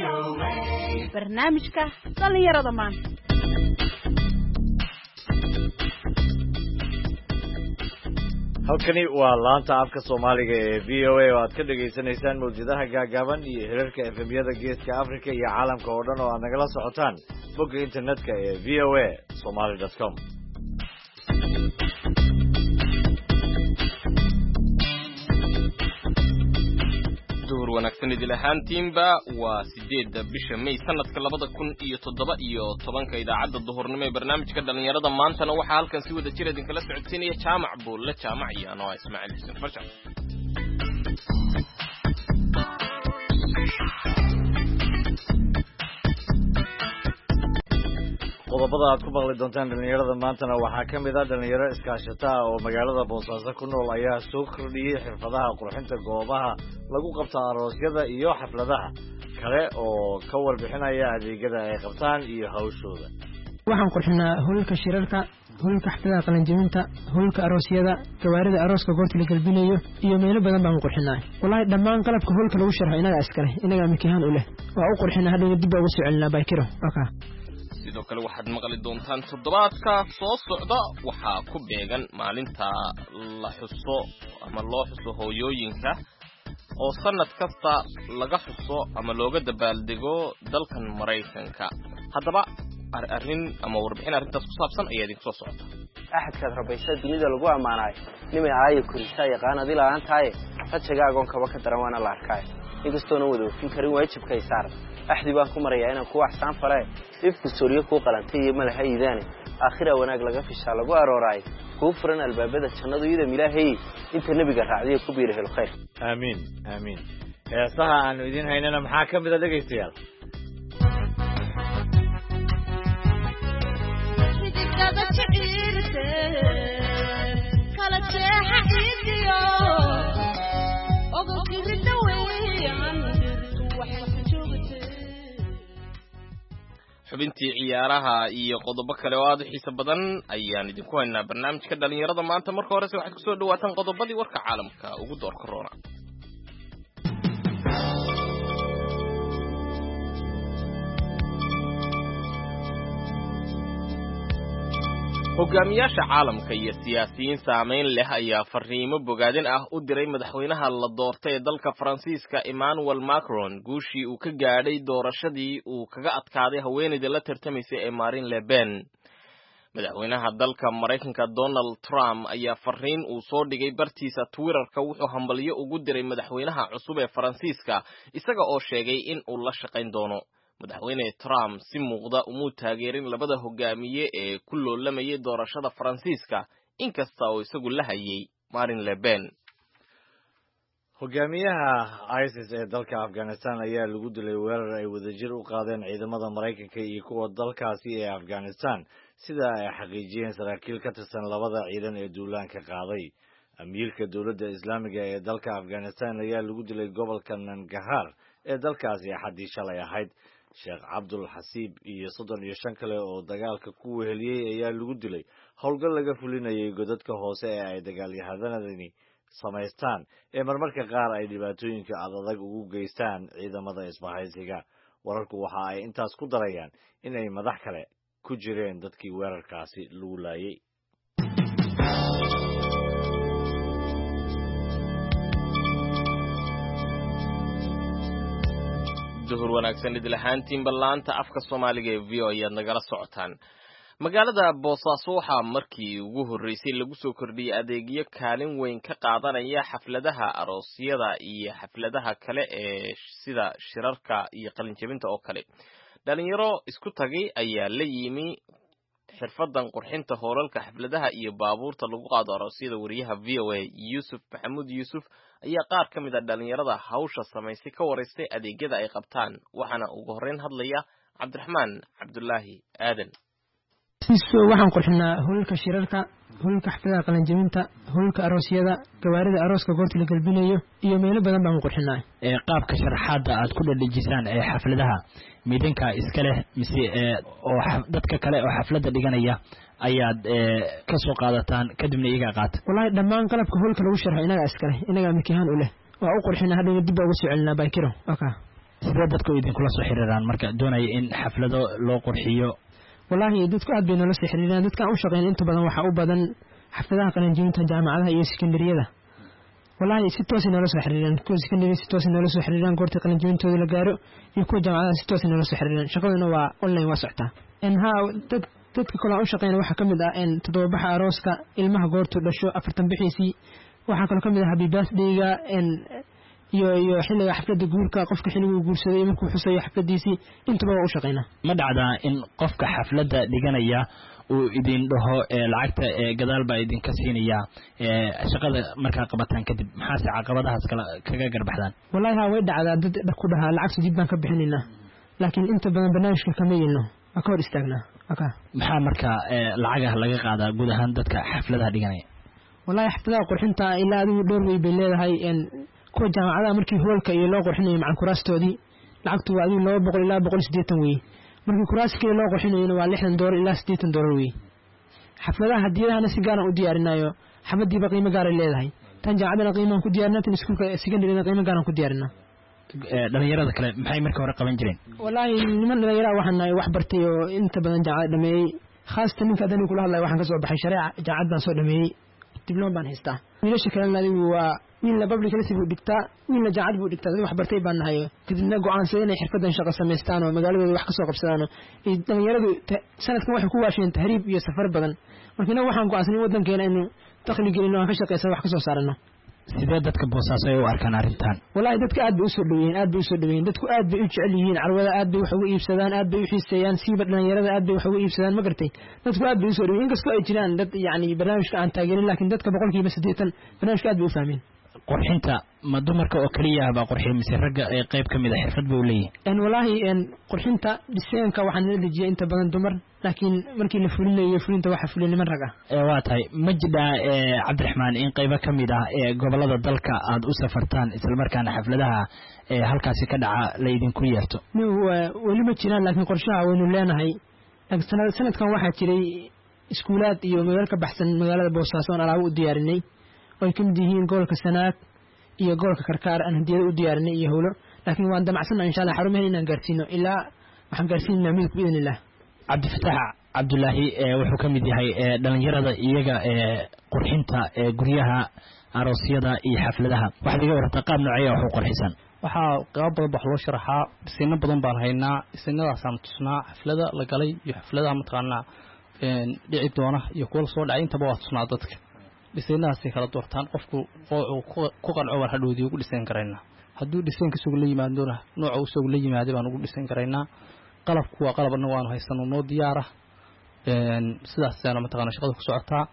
barnaamijka dhalinyarada maanta halkani waa laanta afka Soomaaliga ee VOA oo aad ka dhageysanaysaan mawjadaha gaagaaban iyo hirarka FM-yada Geeska Afrika iyo caalamka oo dhan oo aad nagala socotaan bogga internetka ee voasomali.com. wanaagsan idil ahaantiinba waa 8 bisha May sanadka 2017 idaacadda duhurnimo ee barnaamijka dhalinyarada maantana waxaa halkan si wada jir idin kala socodsiinaya Jaamac Buulle Jaamac iyo anoo Ismaaciil Xuseen Farshax. qodobada aad ku maqli doontaan dhalinyarada maantana waxaa ka mid ah dhalinyaro iskaashata oo magaalada Boosaaso ku nool ayaa soo kordhiyay xirfadaha qurxinta goobaha lagu qabto aroosyada iyo xafladaha kale oo ka warbixinaya adeegyada ay qabtaan iyo hawshooda. waxaan qurxinaa hawlka shirarka, hawlka xafladaha qalinjabinta, hawlka aroosyada, gawaarida arooska goobta la galbinayo iyo meelo badan baan qurxinaa. wallahi dhammaan qalabka hawlka lagu sharxo inaga askare inaga mikihan u leh waa u qurxinaa hadda dib ugu soo celinaa baykiro. sidoo kale waxaad maqli doontaan toddobaadka soo socda waxaa ku beegan maalinta la xuso ama loo xuso hooyooyinka oo sanad kasta laga xuso ama looga dabaaldego dalkan Mareykanka. haddaba arrin ama warbixin arrintaas ku saabsan ayaa idin soo socota. axadkaad rabaysaa dunida lagu ammaanayo nimay aayo korisaa yaqaan adii la'aantahay rajagaagoon kaba ka daran waana la arkaayo inkastoona wada oofin karin waajibkay saaran axdi baan ku marayaa inaan ku waxsaan fale ifku sooriyo ku qalantay iyo malaha iidaane aakhira wanaag laga fishaa lagu arooraay ku furan albaabada jannadu iyada ilaahay inta nabiga raacday ku biir hel khayr aamin aamin heesaha aanu idin haynana maxaa ka mid ah dhegeystayaal kala jeexa idiyo xubintii ciyaaraha iyo qodobo kale oo aad u xiiso badan ayaan idinku haynaa barnaamijka dhalinyarada maanta. marka horese waxaad kusoo dhawaataan qodobadii warka caalamka ugu door corona. hogaamiyaasha caalamka iyo siyaasiyiin saameyn leh ayaa fariimo bogaadin ah u diray madaxweynaha la doortay ee dalka Faransiiska Emmanuel Macron guushii uu ka gaadhay doorashadii uu kaga adkaaday haweeneyda la tartamaysay ee Marine Le Pen. madaxweynaha dalka Mareykanka Donald Trump ayaa fariin uu soo dhigay bartiisa Twitter-ka wuxuu hambalyo ugu diray madaxweynaha cusub ee Faransiiska isaga oo sheegay in uu la shaqayn doono. madaxweyne Trump si muuqda uma taageerin labada hogaamiye ee ku loolamayay doorashada Faransiiska inkasta oo isagu la hayay Marine Le Pen. hogaamiyaha ISIS ee dalka Afghanistan ayaa lagu dilay weerar ay wadajir u qaadeen ciidamada Mareykanka iyo kuwa dalkaasi ee Afghanistan sida ay xaqiijiyeen saraakiil ka tirsan labada ciidan ee duulaanka qaaday. amiirka dowladda Islaamiga ee dalka Afghanistan ayaa lagu dilay gobolka Nangarhar ee dalkaasi xadii shalay ahayd. Sheekh Abdul Hasiib iyo 35 kale oo dagaalka ku weheliyay ayaa lagu dilay howlgal laga fulinayay godadka hoose ee ay dagaalyahanadani samaystaan ee marmarka qaar ay dhibaatooyinka adag ugu geystaan ciidamada isbahaysiga. wararku waxa ay intaas ku darayaan in ay madax kale ku jireen dadkii weerarkaasi lagu laayay. duhur wanaagsan idil ahaantiinba laanta afka Soomaaliga ee VOA ayaad nagala socotaan. magaalada Boosaaso waxaa markii ugu horeysay lagu soo kordhiyay adeegyo kaalin weyn ka qaadanaya xafladaha aroosyada iyo xafladaha kale ee sida shirarka iyo qalinjabinta oo kale. dhalinyaro isku tagay ayaa la yimi xirfadan qurxinta hoolalka xafladaha iyo baabuurta lagu qaado aroosyada. wariyaha VOA Yusuf Maxamuud Yusuf ayaa qaar ka mid ah dhalinyarada hawsha samaysay ka wareystay adeegyada ay qabtaan waxaana ugu horeyn hadlaya Cabdiraxmaan Cabdullaahi Aadan. waxaan qurxinaa hawlka shirarka, hawlka xafladaha qalinjabinta, hawlka aroosyada, gawaarida arooska goobta la galbinayo iyo meelo badan baan qurxinaa. qaabka sharaxaada aad ku dhadhijisaan ee xafladaha midinka iska leh mise oo dadka kale oo xaflada dhiganaya ayaad ka soo qaadataan kadibna iyaga qaat. wallahi dhammaan qalabka hawlka lagu sharxo inaga askare inaga mikihan u leh waa u qurxinaa hadda dib ugu soo celinaa baykiro. sidee dadku idinkula soo xiriiraan marka doonaya in xaflado loo qurxiyo wallaahi dadku aad bay noola soo xiriiraan dadkaan u shaqeyn inta badan waxaa u badan xafladaha qalinjibinta jaamacadaha iyo sekondariyada wallaahi si toos noola soo xiriiraan kuwa sekondary si toos noola soo xiriiraan goorta qalinjibintooda la gaaro iyo kuwa jaamacadaha si toos noola soo xiriiraan shaqaduna waa online waa socotaa dadka kale u shaqeyn waxa kamid ah toddobabaxa arooska ilmaha goortu dhasho 40 bixiisii waxa kale kamid ah happy birthday-ga iyo xilliga xafladda guurka qofka xilligu guursaday markuu xusayo xafladiisii intuba waa u shaqeynaa ma dhacdaa in qofka xafladda dhiganaya uu idin dhaho lacagta gadaal baa idinka siinaya shaqada markaa qabataan kadib maxaase caqabadahaas kala kaga garbaxdaan wallaahi way dhacdaa dad ku dhahaa lacagta dib baan ka bixinaynaa laakiin inta badan barnaamijka kama yeelno waa ka hor istaagnaa maxaa markaa lacagaha laga qaadaa guud ahaan dadka xafladaha dhiganaya wallaahi xafladaha qurxinta ilaa adigu dhowr wey bay leedahay kuwa jaamacadaha markii hoolka iyo loo qurxinayo macan kuraastoodii lacagtu waa adigu 200 ilaa 180 wey markii kuraas kale loo qurxinayna waa $60 ilaa $80 wey xafladaha hadiyadahana si gaar ah u diyaarinayo xafladiiba qiimo gaar ah leedahay tan jaamacadana qiimahan ku diyaarinaa tan iskuulka secondary qiimo gaar ah ku diyaarinaa dhalinyarada kale maxay markii hore qaban jireen wallaahi niman dhalinyaro waxaan nahay wax bartay oo inta badan jaamacad dhameeyay khaasatan ninka hadda kula hadlay waxaan ka soo baxay shareeca jaamacad baan soo dhameeyay dibloma baan haystaa wiilasha kalena adigu waa wiilna public health buu dhigtaa wiilna jaamacad buu dhigtaa wax bartay baan nahay kadibna go'aansaday inay xirfadan shaqo samaystaan oo magaaladooda wax ka soo qabsadaan oo dhalinyaradu sanadkan waxay ku waasheen tahriib iyo safar badan markina waxaan go'aansanay wadankeena inuu dakhli gelino aan ka shaqeysano wax ka soo saarano sidee dadka Boosaaso ay u arkaan arrintan wallaahi dadka aad bay u soo dhaweeyeen dadku aad bay u jecel yihiin carwada aad bay wax ugu iibsadaan aad bay u xiiseeyaan siiba dhalinyarada aad bay wax ugu iibsadaan ma gartay dadku aad bay u soo dhaweeyeen inkastoo ay jiraan dad yacni barnaamijka aan taageerin laakiin dadka 80% barnaamijka aad bay u fahmeen qurxinta ma dumarka oo kaliya baa qurxiyo mise ragga ay qayb kamid ah xirfad buu leeyahay wallaahi qurxinta dhiseenka waxaan la dejiyay inta badan dumar laakiin markii la fulinayo fulinta waxa fulin niman rag ah waa tahay majida Cabdiraxmaan in qayb kamid ah gobolada dalka aad u safartaan isla markaana xafladaha halkaasi ka dhaca la idin ku yeerto wali ma jiraan laakiin qorshaha waynu leenahay sanadkan waxaa jiray iskuulaad iyo meel ka baxsan magaalada Boosaaso oo alaabo u diyaarinay oo kamid yihiin gobolka Sanaag iyo gobolka Karkaar aan hadiyada u diyaarinay iyo hawlo laakiin waan damacsanaa insha Allah xarumaha inaan gaarsiino ilaa waxaan gaarsiinaa midku idinillah Cabdifataax Cabdullaahi wuxuu kamid yahay dhalinyarada iyaga qurxinta guryaha aroosyada iyo xafladaha waxa laga warta qaab noocyo wax u qurxisan waxa qaab badan wax loo sharaxaa dhisino badan baan haynaa dhisnadaas aan tusnaa xaflada la galay iyo xafladaha mataqaana dhici doona iyo kuwa soo dhacay intaba waa tusnaa dadka dhisaynahaas kala doortaan qofku ku qanco war hadhoodii ugu dhisan karayna hadduu dhisanka suuq la yimaadona nooca uu suuq la yimaaday baan ugu dhisan karaynaa qalabku waa qalabna waan haysano noo diyaar ah sidaas ayana mataqaana shaqada ku socotaa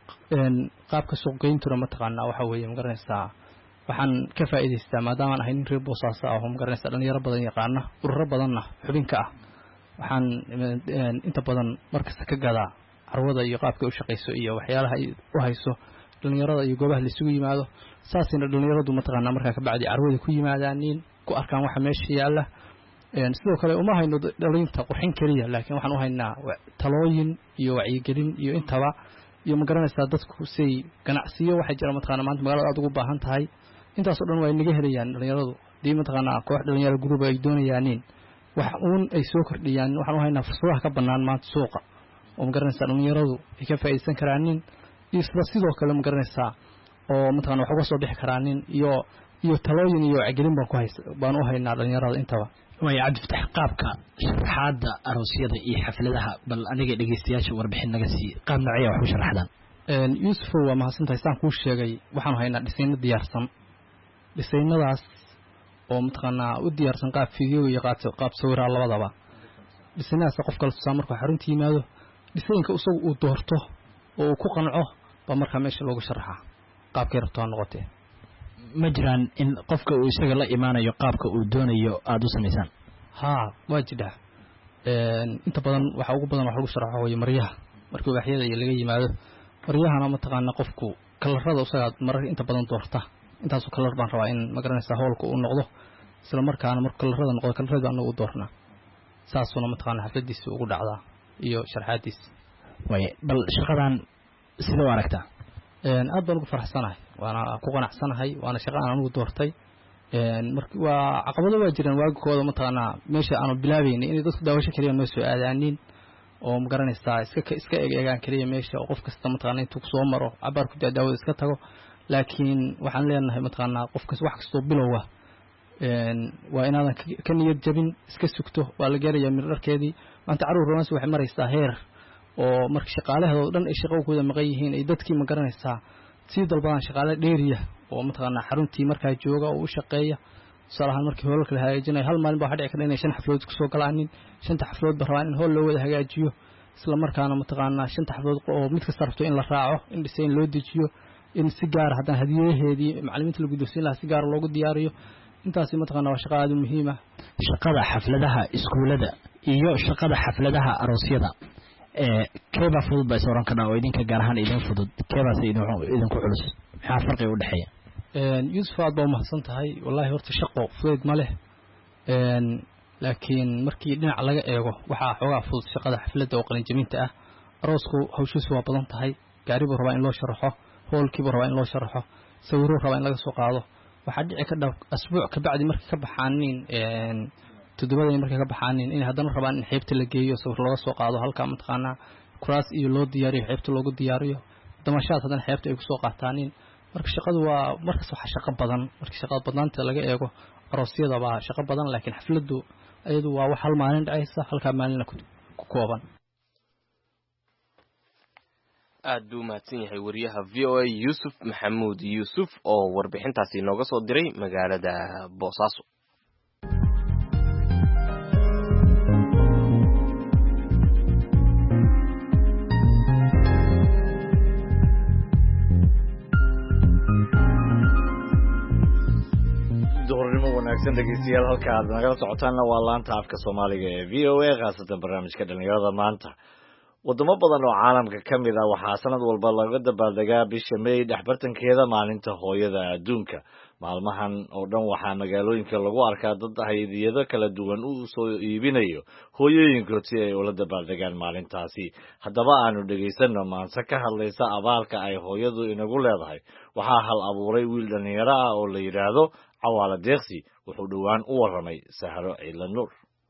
qaabka suuq geyntuna mataqaana waxa weeye ma garanaysaa waxaan ka faa'iidaystaa maadaama aan ahay nin reer Boosaaso ah oo ma garanaysaa dhalinyaro badan yaqaana ururo badanna xubinka ah waxaan inta badan markasta ka gadaa carwada iyo qaabka u shaqeyso iyo waxyaalaha ay u hayso dhalinyarada iyo goobaha la isugu yimaado saasina dhalinyaradu mataqaana markaa ka bacdi carwada ku yimaadaan ku arkaan waxa meesha yaala sidoo kale uma hayno dhalinta qurxin kaliya laakiin waxaan u haynaa talooyin iyo wacyigelin iyo intaba iyo ma garanaysaa dadku say ganacsiyo waxa jira mataqaana maanta magaalada aad ugu baahan tahay intaas oo dhan way naga helayaan dhalinyaradu dii mataqaana koox dhalinyaro group ay doonayaan wax uun ay soo kordhiyaan waxaan u haynaa fursadaha ka bannaan maanta suuqa oo ma garanaysaa dhalinyaradu ay ka faa'iideysan karaan iyo sidoo kale ma garanaysaa oo mataqaana wax uga soo bixi karaan iyo talooyin iyo wacyigelin baan u haynaa dhalinyarada intaba way Cabdifataax qaabka sharaxaada aroosyada iyo xafladaha bal aniga dhageystayaasha warbixin naga sii qaab noocyo wax u sharaxdaan Yusuf waa mahadsantahay saan kuu sheegay waxaan haynaa dhisayno diyaarsan dhisaynadaas oo mataqaana u diyaarsan qaab fiidiyoo iyo qaab sawira labadaba dhisaynadaas qof kale tusaa markuu xarunta yimaado dhisayinka isagu uu doorto oo uu ku qanco ba markaa meesha looga sharaxaa qaabkay rabto ha noqotee ma jiraan in qofka uu isaga la imaanayo qaabka uu doonayo aad u samaysaan waa jidha inta badan waxa ugu badan wax lagu sharaxo way maryaha markii waxyada iyo laga yimaado maryahana mataqaana qofku kalarada isaga marar inta badan doorta intaas oo kalar baan rabaa in ma garanaysaa hawlka uu noqdo isla markaana markuu kalarada noqdo kalarada anagu u doornaa saasuna mataqaana xafladiisa ugu dhacdaa iyo sharxaadiisa way bal shaqadan sida u aragtaa aad baan ugu faraxsanahay waana ku qanacsanahay waana shaqo aan anigu doortay marka waa caqabado waa jiraan waagkooda mataqaanaa meesha aanu bilaabaynin inay dadku daawasho kaliya noo soo aadaanin oo ma garanaysaa iska eegaan kaliya meesha oo qof kasta mataqaanaa intuu soo maro cabaar ku daawada iska tago laakiin waxaan leenahay mataqaanaa qofkas wax kastoo bilowa waa inaadan ka niyad jabin iska sugto waa la gaarayaa mirdharkeedii maanta caruur roonsi waxay maraysaa heer oo marka shaqaalahooda dhan ay shaqooyinka maqan yihiin ay dadkii ma garanaysaa sii dalbadaan shaqaale dheeriya oo mataqaanaa xaruntii markaa jooga oo u shaqeeya salahan markii hoolalka la hagaajinayo hal maalin baa waxa dhici kara inay 5 xaflood ku soo galaanin 5 xaflood ba rabaan in hool loo wada hagaajiyo isla markaana mataqaanaa 5 xaflood oo mid kasta rabto in la raaco in design loo dejiyo in si gaar hadan hadiyadeedii macallimiinta lagu doorsin lahaa si gaar loogu diyaariyo intaasi mataqaanaa waa shaqo aad u muhiim ah shaqada xafladaha iskuulada iyo shaqada xafladaha aroosyada keeba fudud bay soo ran karnaa oo idinka gaar ahaan idin fudud keeba si idinku culus maxaa farqi u dhaxeeya Yusuf aad baa mahadsan tahay wallahi horta shaqo fudud ma leh laakiin markii dhinac laga eego waxa xoogaa fudud shaqada xafladda oo qalin jabinta ah aroosku hawshiisu waa badan tahay gaaribu rabaa in loo sharaxo hoolkiibu rabaa in loo sharaxo sawiro rabaa in laga soo qaado waxa dhici ka dhaw asbuuc ka bacdi markii ka baxaanin todobada markii ka baxaanin in haddana rabaan in xeebta la geeyo sawir laga soo qaado halka mataqaanaa kuraas iyo loo diyaariyo xeebta loogu diyaariyo damashaad haddana xeebta ay ku soo qaataan marka shaqadu waa markaas waxa shaqo badan markii shaqada badnaanta laga eego aroosyada baa shaqo badan laakiin xafladdu ayadu waa wax hal maalin dhacaysa halka maalin ku kooban aad buu mahadsan yahay wariyaha VOA Yusuf Maxamuud Yusuf oo warbixintaasi inooga soo diray magaalada Boosaaso wanaagsan dhegeystayaal halka aad nagala socotaanna waa laanta afka Soomaaliga ee VOA qaasatan barnaamijka dhalinyarada maanta wadamo badan oo caalamka ka mid ah waxaa sanad walba laga dabaaldegaa bisha May dhexbartankeeda maalinta hooyada adduunka maalmahan oo dhan waxaa magaalooyinka lagu arkaa dad haydiyado kala duwan u soo iibinayo hooyooyinkood si ay ula dabaaldegaan maalintaasi haddaba aanu dhageysano maanta ka hadlaysa abaalka ay hooyadu inagu leedahay waxaa hal abuuray wiil dhalinyaro ah oo la yiraahdo Cawaala Deeqsi wuxuu dhawaan u waramay Sahro Ciilan Nuur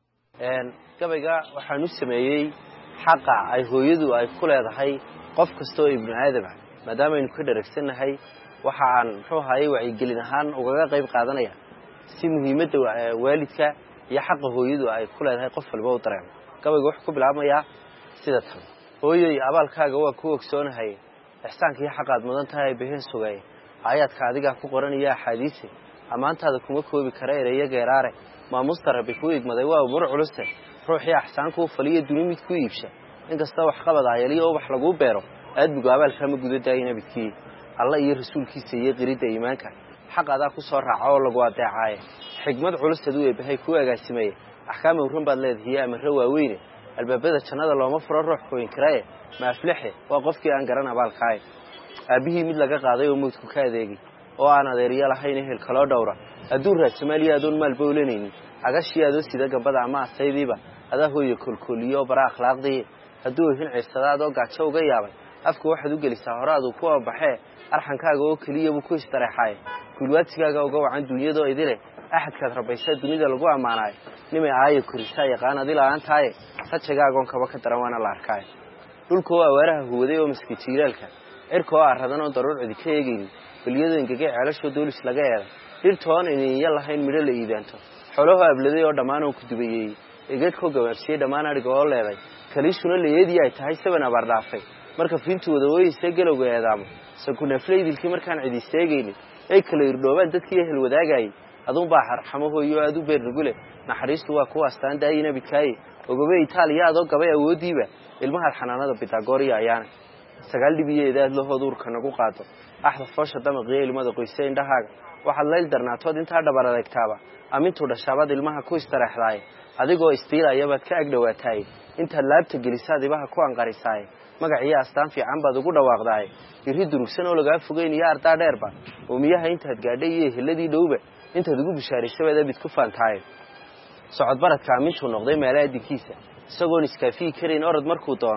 gabayga waxaan u sameeyay xaqa ay hooyadu ay ku leedahay qof kasto oo ibn aadam ah maadaama aynu ka dheregsanahay waxa aan ruuxay wacyigelin ahaan uga qayb qaadanaya si muhiimadda waalidka iyo xaqa hooyadu ay ku leedahay qof walba u dareemo gabayga wuxuu ku bilaabmayaa sida tan hooyay abaalkaaga waa ku ogsoonahay ihsaanka iyo xaqaad mudan tahay bixin sugay ayadka adiga ku qoranaya xadiisi amaantaada kuma koobi kara ereyo geeraare maamusta rabbi ku igmaday waa umur culus ruuxii ahsaanku faliyo duni mid ku iibsha inkasta wax qabad ayaliyo wax lagu beero aad bugu abaalka ma gudadaayna bidkii alla iyo rasuulkiisa iyo qirida iimaanka xaqada ku soo raaco oo lagu adeecay xigmad culus adu ay bahay ku agaasimay ahkaam uran baad leedahay amar waaweyn albaabada jannada looma furo ruux ku inkaraaye ma aflaxe waa qofkii aan garan abaalkaay aabihii mid laga qaaday oo moodku ka adeegay oo aan adeeriyo lahayn ehel kala dhowra aduu raad Soomaaliya adoon maal bowlanayni agashiyaado sida gabadha ama asaydiba adaa hooyo kulkuliyo bara akhlaaqdii aduu hin cirsadaado gaajo uga yaabay afku waxaad u gelisaa horaadu ku baxee arxankaaga oo kaliya uu ku istareexay kulwaadsigaaga uga wacan dunyada idile axadkaad rabaysaa dunida lagu amaanay nimay aayo kurisaa yaqaan adila aan tahay rajagaaga on kaba ka daran waana la arkay dhulku waa waaraha huwaday oo maskijiiraalka cirko aradan oo daruur cidi ka eegayni biliyada ingege ceelasho doolis laga yeeray dhirtoon inay lahayn midho la iidaanto xoolaha abladay oo dhamaan oo ku dubayay egeedko gawaarsiye dhamaan ariga oo leeday kaliishuna leeyadii ay tahay 7 abar dhaafay marka fiintooda wayse galowga eedaamo sakuna fleydilkii markaan cidi isteegayni ay kala irdhoobaan dadkii ehel wadaagay adun baa xarxamo iyo aad u beer rugule naxariistu waa kuwa astaan daayina bidkaay ogobe Itaaliya adoo gabay awoodiiba ilmaha xanaanada Pythagoras ayaana sagaal dhibiyeedaad la hoduurka nagu qaado axda foosha damaqii ilmada qoysay indhahaaga waxaad leel darnaatood inta dhabar adeegtaaba amintu dhashaabad ilmaha ku istaraxday adigoo istiilaya baad ka agdhawaatay inta laabta gelisaad ibaha ku anqarisaay magaciya astaan fiican baad ugu dhawaaqday iri durugsan oo laga fogeynaya ardaa dheerba oo miyaha intaad gaadhay iyo heladii dhowba intaad ugu bishaarisabeeda bid ku faantaay socod baradka amintu noqday meelaha dinkiisa isagoo iskaafi kareen orod markuu doono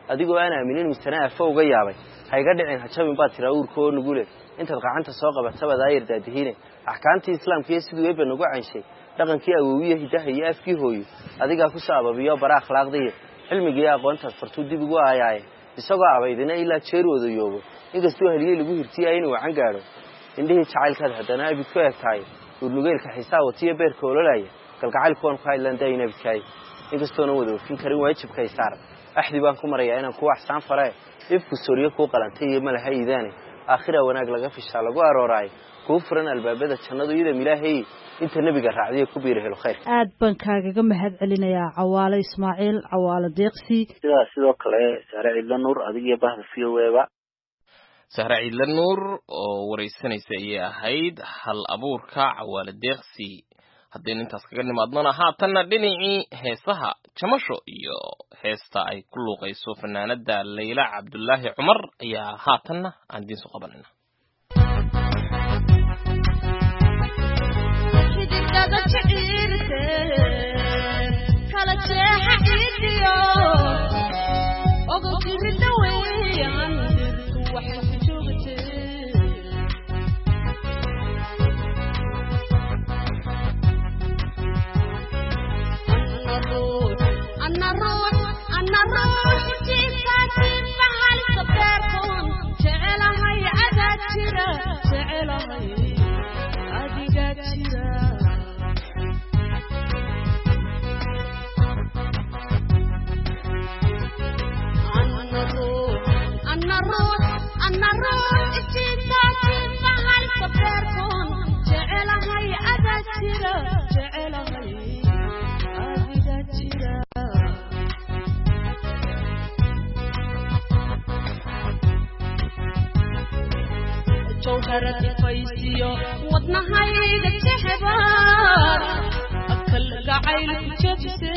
adigoo aan aaminin misana afo uga yaabay hayga dhicin hajabin baad tiraa uurkoo nugule intaad qacanta soo qabataba daayir daadihine axkaamtii islaamka iyo siduu eebba nagu cayshay dhaqankii awoowiye hidaha iyo afkii hooyo adigaa ku soo ababiyo bara akhlaaqdiiyo cilmigii aqoontaad fartuu dib ugu aayaaye isagoo abaydina ilaa jeer wadayoobo inkastuu haliyey lagu hirtiyay inuu wacan gaadho indhihii jacaylkaad haddana abid ku egtahay urnugeelka xiisaa watiyo beerka ololaya galgacaylkuwan ku hadlaan daayina abidkaaye inkastoona wada ofin karin waajibkay saaran axdi baan ku marayaa inaan ku waxsaan faree ifku sooriyo kuu qalantay iyo malaha iidaane aakhira wanaag laga fishaa lagu arooraayo kuu furan albaabada jannadu iyadam ilaahay inta nebiga raacdiyo ku biira helo khayr aad baan kaagaga mahad celinayaa Cawaale Ismaaciil Cawaale Deeqsi sidoo kale Sahra Ciidla Nuur adiga bahda fiyoweeba Sahra Ciidla Nuur oo wareysanaysa ay ahayd hal abuurka Cawaale Deeqsi haddeen intaas kaga nimaadnona haatanna dhinacii heesaha jamasho iyo heesta ay ku luuqayso fanaanada Layla Cabdullaahi Cumar ayaa haatanna aan diin soo qabanayna kala jeexa idiyo ogo kirida weeyaan wax جوهرة فايسيو وطنهاي دكتحبار أكل قعيل جبسي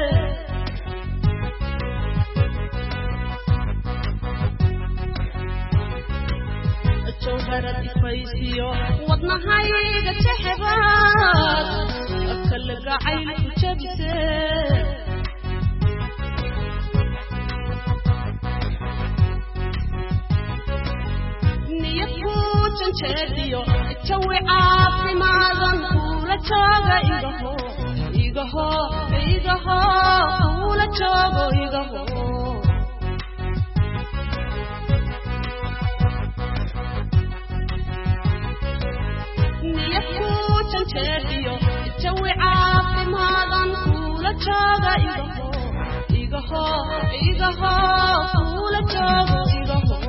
جوهرة فايسيو وطنهاي دكتحبار أكل قعيل جبسي جنشديو تشوي عافي ما ظنكولا تشوغا إيغهو كولا تشوغو إيغهو نيكو جنشديو تشوي عافي ما ظنكولا تشوغا إيغهو كولا تشوغو إيغهو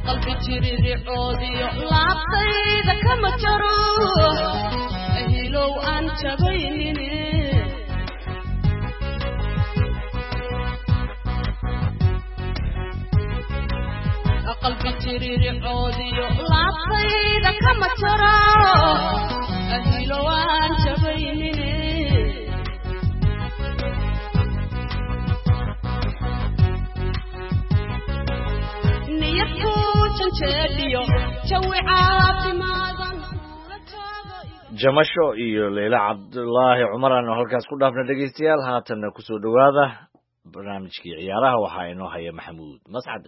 qalbi jirircoodiyo laabtayda kama jaro hilow aan jabaynine qalbi jirircoodiyo laabtayda kama jaro hilow aan jabaynine jamasho iyo Leila Cabdullaahi Cumar aan halkaas ku dhaafna dhageystayaal haatanna ku soo dhawaada barnaamijkii ciyaaraha waxa inoo haya Maxamuud Mascad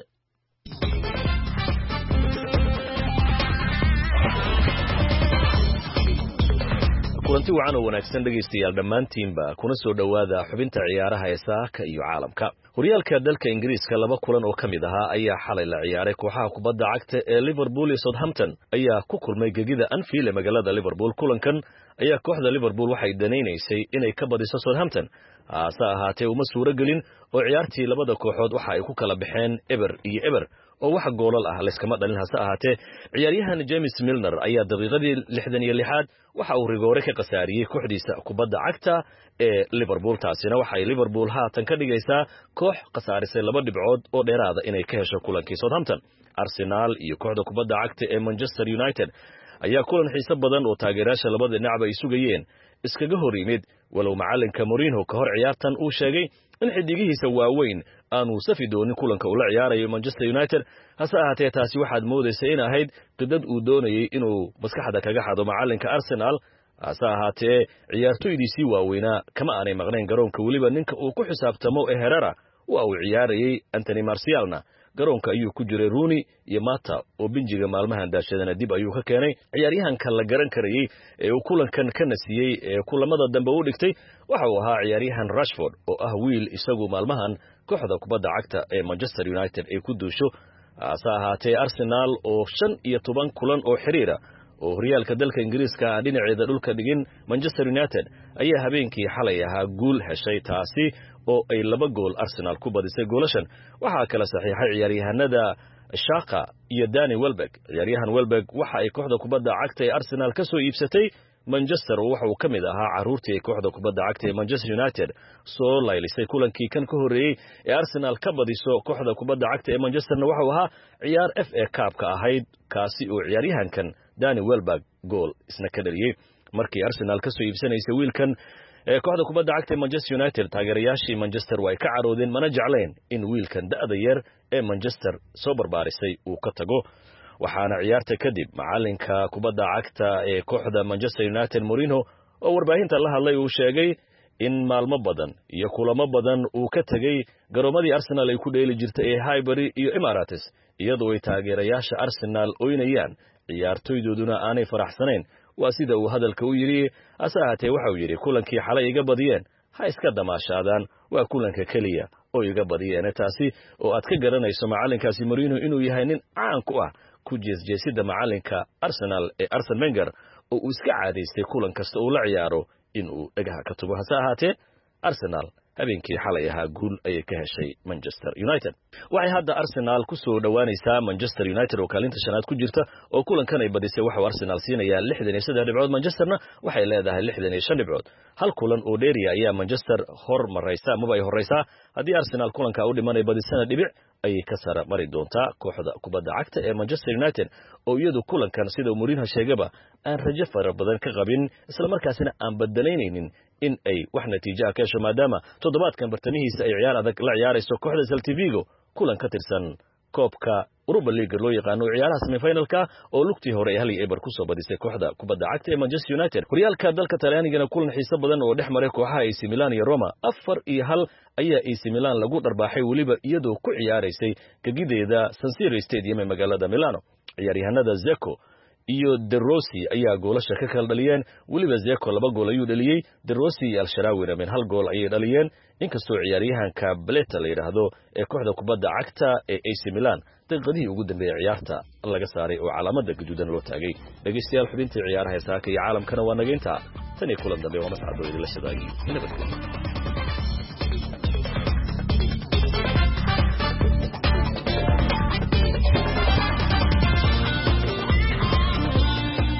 kulanti wacan oo wanaagsan dhageystayaal dhammaantiinba kuna soo dhawaada xubinta ciyaaraha ee saaka iyo caalamka horyaalka dalka Ingiriiska laba kulan oo kamid ahaa ayaa xalay la ciyaaray kooxaha kubadda cagta ee Liverpool iyo Southampton ayaa ku kulmay gegida Anfield ee magaalada Liverpool kulankan ayaa kooxda Liverpool waxay danaynaysay inay ka badiso Southampton hase ahaatee uma suuro gelin oo ciyaartii labada kooxood waxa ay ku kala baxeen eber iyo eber oo wax goolal ah la iskama dhalin hase ahaatee ciyaaryahan James Milner ayaa daqiiqadii 66 waxa uu rigoore ka qasaariyay kooxdiisa kubadda cagta ee Liverpool taasina waxa ay Liverpool haatan ka dhigaysaa koox qasaarisay laba dhibcood oo dheeraada inay ka hesho kulankii Southampton Arsenal iyo kooxda kubadda cagta ee Manchester United ayaa kulan xiiso badan oo taageerayaasha labada dhinac ay sugayeen iskaga hor yimid walow macalinka Mourinho ka hor ciyaartan uu sheegay in xidigihiisa waaweyn aanu safi doonin kulanka uu la ciyaarayo Manchester United hase ahaatee taasi waxaad moodaysaa in ahayd qidad uu doonayay inuu maskaxda kaga xado macalinka Arsenal hase ahaatee ciyaartoydiisii waaweynaa kama aanay maqnayn garoonka weliba ninka uu ku xisaabtamo ee Herrera waa uu ciyaarayay Anthony Martialna garoonka ayuu ku jiray Rooney iyo Mata oo binjiga maalmahan daashadana dib ayuu ka keenay ciyaaryahanka la garan karayay ee uu kulankan ka nasiyay ee kulamada dambe u dhigtay waxa uu ahaa ciyaaryahan Rashford oo ah wiil isagu maalmahan kooxda kubadda cagta ee Manchester United ay ku duusho hase ahaatee Arsenal oo 15 kulan oo xiriira oo horyaalka dalka Ingiriiska dhinaceeda dhulka dhigin Manchester United ayaa habeenkii xalay ahaa guul heshay taasi oo ay laba gool Arsenal ku badisay goolashan waxa kala saxiixay ciyaaryahanada Shaka iyo Danny Welbeck ciyaaryahan Welbeck waxa ay kooxda kubadda cagta ee Arsenal ka soo iibsatay Manchester waxa uu kamid ahaa caruurtii ay kooxda kubadda cagta ee Manchester United soo laylisay kulankii kan ka horeeyay ee Arsenal ka badiso kooxda kubadda cagta ee Manchesterna waxa uu ahaa ciyaar FA Cup ka ahayd kaasi oo ciyaaryahankan Danny Welbeck gool isna ka dhaliyay markii Arsenal ka soo iibsanaysay wiilkan ee kooxda kubadda cagta ee Manchester United taageerayaashii Manchester way ka caroodeen mana jecleen in wiilkan da'da yar ee Manchester soo barbaarisay uu ka tago waxaana ciyaarta kadib macalinka kubadda cagta ee kooxda Manchester United Mourinho oo warbaahinta la hadlay uu sheegay in maalmo badan iyo kulamo badan uu ka tagay garoomadii Arsenal ay ku dheeli jirtay ee Highbury iyo Emirates iyadoo ay taageerayaasha Arsenal oynayaan ciyaartoydooduna aanay faraxsanayn waa sida uu hadalka u yiri hase ahaatee waxa uu yiri kulankii xalay iga badiyeen ha iska damaashaadaan waa kulanka kaliya oo iga badiyeen taasi oo aad ka garanayso macalinkaasi Mourinho inuu yahay nin caan ku ah ku jeesjeesida macalinka Arsenal ee Arsene Wenger oo uu iska caadaystay kulan kasta uu la ciyaaro inuu dhagaha ka tubo hase ahaatee Arsenal habeenkii xalay ahaa guul ayay ka heshay Manchester United waxay hadda Arsenal ku soo dhawaanaysaa Manchester United oo kaalinta shanaad ku jirta oo kulankan ay badisay waxa Arsenal siinaya 63 dhibcood Manchesterna waxay leedahay 65 dhibcood hal kulan oo dheeriya ayaa Manchester hormaraysa ama ay horeysaa hadii Arsenal kulanka u dhimanay badisana dhibic ay ka sara mari doontaa kooxda kubadda cagta ee Manchester United oo iyadu kulankan sida Mourinho sheegaba aan rajo fara badan ka qabin isla markaasina aan badalaynaynin in ay wax natiijo ka hesho maadaama toddobaadkan bartamihiisa ay ciyaar adag la ciyaarayso kooxda Celta Vigo kulan ka tirsan koobka Europa League loo yaqaan ciyaaraha semi-finalka oo lugtii hore hal iyo eber ku soo badisay kooxda kubadda cagta ee Manchester United horyaalka dalka Talyaaniga kulan xiiso badan oo dhexmaray kooxaha AC Milan iyo Roma 4-1 ayaa AC Milan lagu dharbaaxay waliba iyadoo ku ciyaaraysay gagideeda San Siro Stadium ee magaalada Milano ciyaaryahanada Zeko iyo De Rossi ayaa goolasha ka kala dhaliyeen waliba Zeko 2 gool ayuu dhaliyay De Rossi iyo Al-Sharawi min 1 gool ayay dhaliyeen inkastoo ciyaaryahanka Bleta la yiraahdo ee kooxda kubadda cagta ee AC Milan daqiiqadii ugu dambeeyay ciyaarta laga saaray oo calaamada gaduudan loo taagay dhageystayaal xubintii ciyaaraha heesaaka iyo caalamkana waa nageynta tan iyo kulan dambe waa mas'ad oo la shadaagay nabadgelyo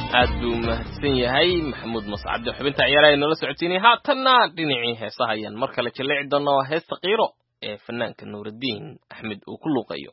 aad buu mahadsan yahay maxamuud mascade xubinta ciyaaraha inala socotiinay haatanna dhinacii heesaha ayaan mar kale jaleeci doona waa heesta qiiro ee fanaanka nuurudiin axmed uu ku luuqayo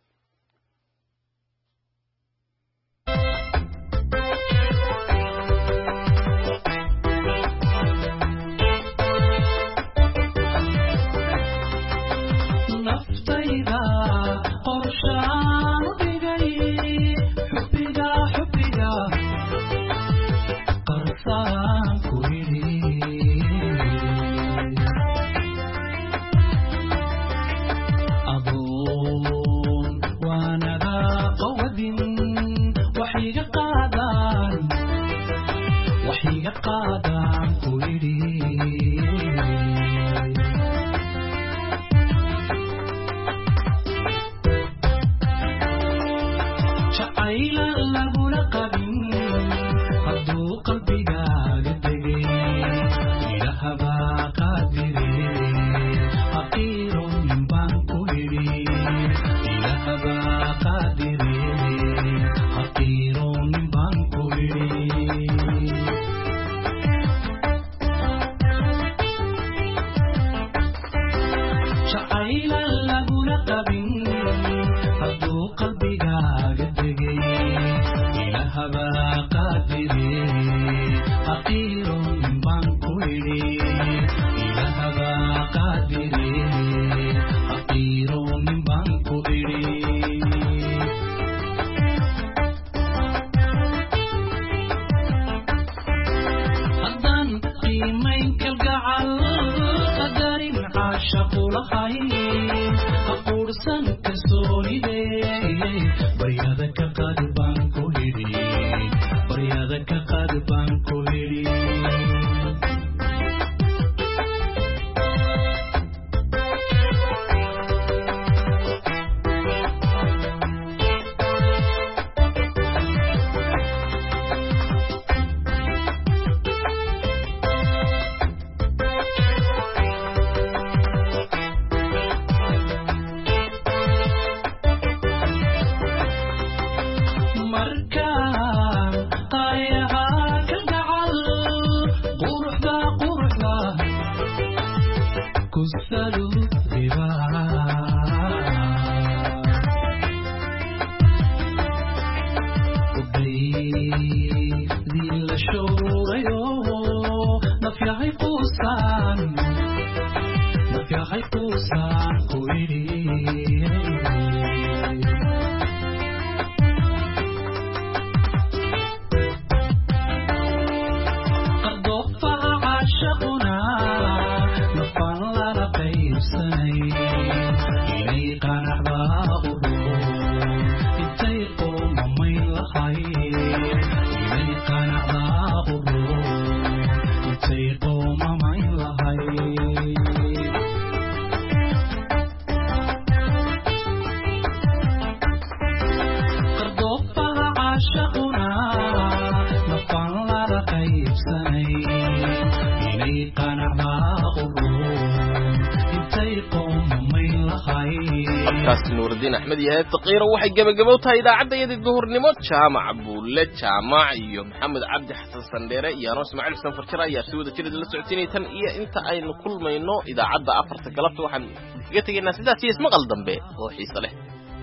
nuurudiin axmed iyo heesta qiiro waxay gabagabo tahay idaacadayadii duhurnimo jaamac buulle jaamac iyo maxamed cabdi xasan sandheere iyo anoo ismaaciil xuseen farjara ayaa si wada jirida la socotinay tan iyo inta aynu kulmayno idaacadda 4 galabta waxaan kaga tegaynaa sidaas iyo ismaqal dambe oo xiiso leh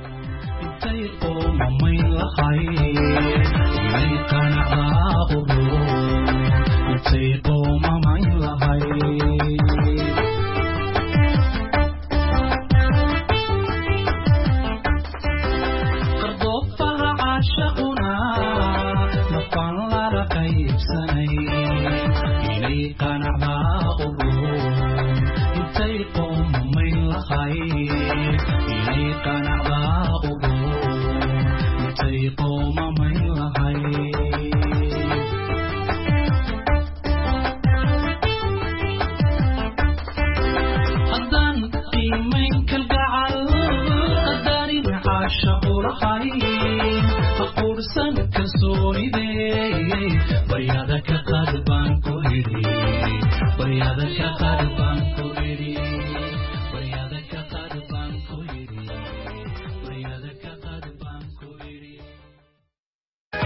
baryada ka qaad baan ku idhi